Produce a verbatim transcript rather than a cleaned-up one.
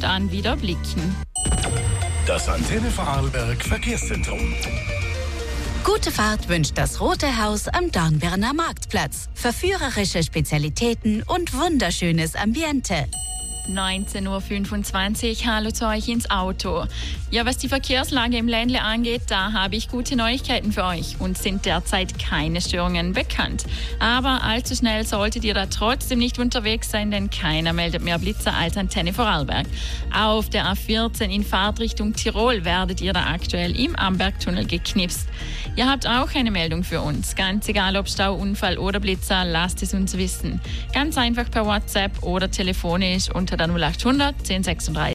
an wieder blicken. Das Antenne Vorarlberg Verkehrszentrum. Gute Fahrt wünscht das Rote Haus am Dornbirner Marktplatz. Verführerische Spezialitäten und wunderschönes Ambiente. neunzehn Uhr fünfundzwanzig, hallo zu euch ins Auto. Ja, was die Verkehrslage im Ländle angeht, da habe ich gute Neuigkeiten für euch und sind derzeit keine Störungen bekannt. Aber allzu schnell solltet ihr da trotzdem nicht unterwegs sein, denn keiner meldet mehr Blitzer als Antenne Vorarlberg. Auf der A vierzehn in Fahrtrichtung Tirol werdet ihr da aktuell im Ambergtunnel geknipst. Ihr habt auch eine Meldung für uns. Ganz egal ob Stau, Unfall oder Blitzer, lasst es uns wissen. Ganz einfach per WhatsApp oder telefonisch unter der null acht hundert zehn sechsunddreißig.